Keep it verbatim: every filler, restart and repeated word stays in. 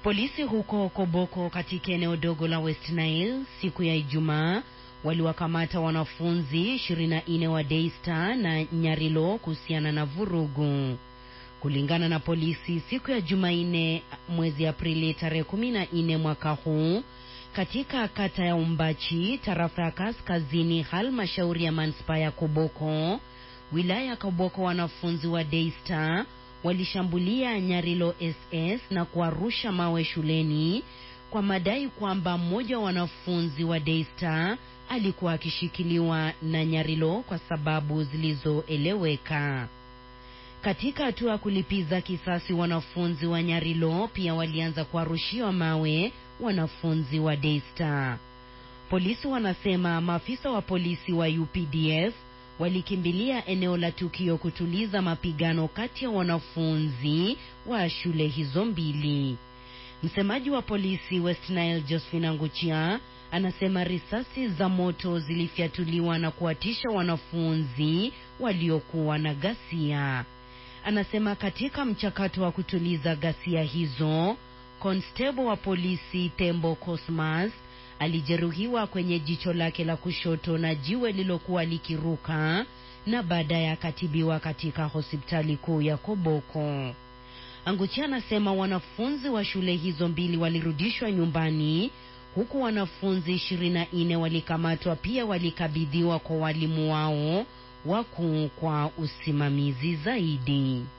Polisi huko Koboko katika eneo dogo la West Nile siku ya Ijumaa waliwakamata wanafunzi ishirini na nne wa Daystar na Nyarilo kuhusiana na vurugu. Kulingana na polisi, siku ya Jumanne mwezi Aprili tarehe kumi na nne mwaka huu, katika kata ya Umbachi, tarafa ya Kaskazini, halmashauri ya manispaa ya Koboko, wilaya ya Koboko, wanafunzi wa Daystar walishambulia Nyarilo S S na kuarusha mawe shuleni kwa madai kwamba mmoja wa wanafunzi wa Daystar alikuwa akishikiliwa na Nyarilo kwa sababu zilizoeleweka. Katika hatua ya kulipiza kisasi, wanafunzi wa Nyarilo pia walianza kuarushiwa mawe wanafunzi wa Daystar. Polisi wanasema maafisa wa polisi wa U P D F walikimbilia eneo la tukio kutuliza mapigano kati ya wanafunzi wa shule hizo mbili. Msemaji wa polisi West Nile Josephine Anguchia anasema risasi za moto zilifyatuliwa na kuwatisha wanafunzi waliokuwa na ghasia. Anasema katika mchakato wa kutuliza ghasia hizo, constable wa polisi Tembo Cosmas alijeruhiwa kwenye jicho lake la kushoto na jiwe lilokuwa likiruka, na baadaye akatibiwa katika hospitali kuu ya Koboko. Anguchia anasema wanafunzi wa shule hizo mbili walirudishwa nyumbani, huku wanafunzi ishirini na nne walikamatwa pia walikabidhiwa kwa walimu wao wakuu kwa usimamizi zaidi.